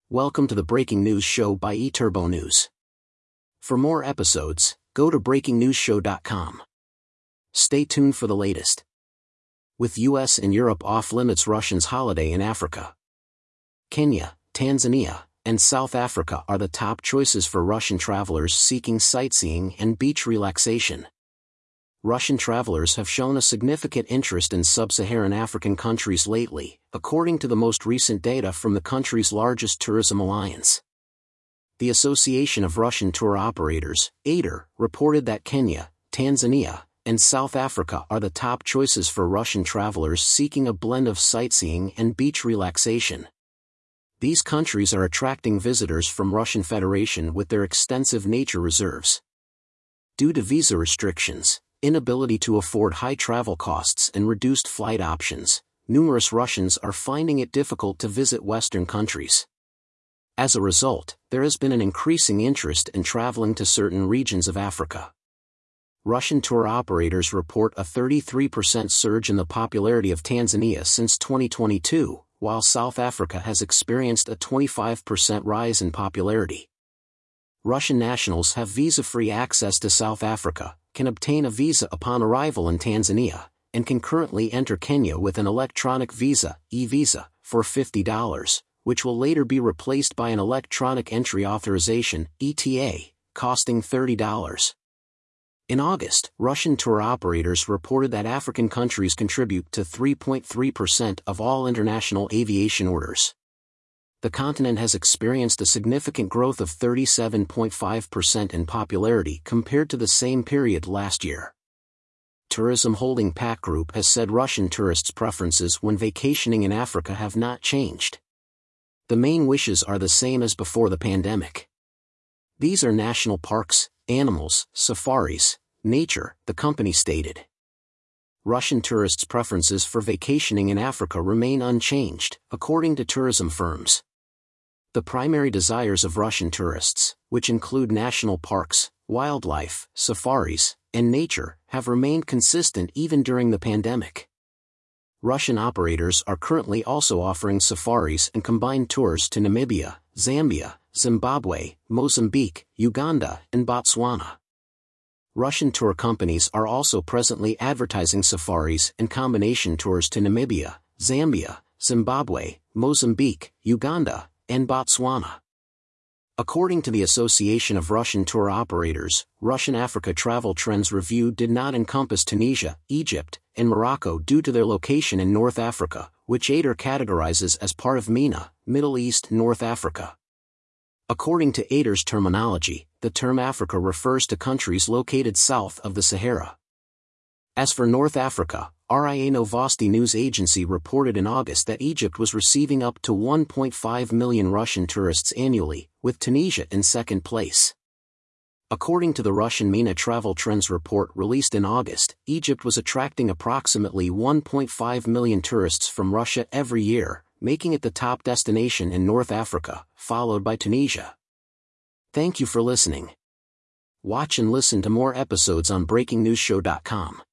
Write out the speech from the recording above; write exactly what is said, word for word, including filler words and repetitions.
Welcome to the Breaking News Show by eTurbo News. For more episodes, go to breaking news show dot com. Stay tuned for the latest. With U S and Europe off-limits, Russians holiday in Africa. Kenya, Tanzania, and South Africa are the top choices for Russian travelers seeking sightseeing and beach relaxation. Russian travelers have shown a significant interest in sub-Saharan African countries lately, according to the most recent data from the country's largest tourism alliance. The Association of Russian Tour Operators, A T R, reported that Kenya, Tanzania, and South Africa are the top choices for Russian travelers seeking a blend of sightseeing and beach relaxation. These countries are attracting visitors from Russian Federation with their extensive nature reserves. Due to visa restrictions, inability to afford high travel costs and reduced flight options, numerous Russians are finding it difficult to visit Western countries. As a result, there has been an increasing interest in traveling to certain regions of Africa. Russian tour operators report a thirty-three percent surge in the popularity of Tanzania since twenty twenty-two, while South Africa has experienced a twenty-five percent rise in popularity. Russian nationals have visa-free access to South Africa, can obtain a visa upon arrival in Tanzania, and can currently enter Kenya with an electronic visa, e-visa, for fifty dollars, which will later be replaced by an electronic entry authorization, E T A, costing thirty dollars. In August, Russian tour operators reported that African countries contribute to three point three percent of all international aviation orders. The continent has experienced a significant growth of thirty-seven point five percent in popularity compared to the same period last year. Tourism Holding Pack Group has said Russian tourists' preferences when vacationing in Africa have not changed. The main wishes are the same as before the pandemic. These are national parks, animals, safaris, nature, the company stated. Russian tourists' preferences for vacationing in Africa remain unchanged, according to tourism firms. The primary desires of Russian tourists, which include national parks, wildlife, safaris, and nature, have remained consistent even during the pandemic. Russian operators are currently also offering safaris and combined tours to Namibia, Zambia, Zimbabwe, Mozambique, Uganda, and Botswana. Russian tour companies are also presently advertising safaris and combination tours to Namibia, Zambia, Zimbabwe, Mozambique, Uganda, and Botswana. According to the Association of Russian Tour Operators, Russian Africa travel trends review did not encompass Tunisia, Egypt, and Morocco due to their location in North Africa, which A T R categorizes as part of MENA, Middle East North Africa. According to A T R's terminology, the term Africa refers to countries located south of the Sahara. As for North Africa, R I A Novosti news agency reported in August that Egypt was receiving up to one point five million Russian tourists annually, with Tunisia in second place. According to the Russian MENA Travel Trends report released in August, Egypt was attracting approximately one point five million tourists from Russia every year, making it the top destination in North Africa, followed by Tunisia. Thank you for listening. Watch and listen to more episodes on breaking news show dot com.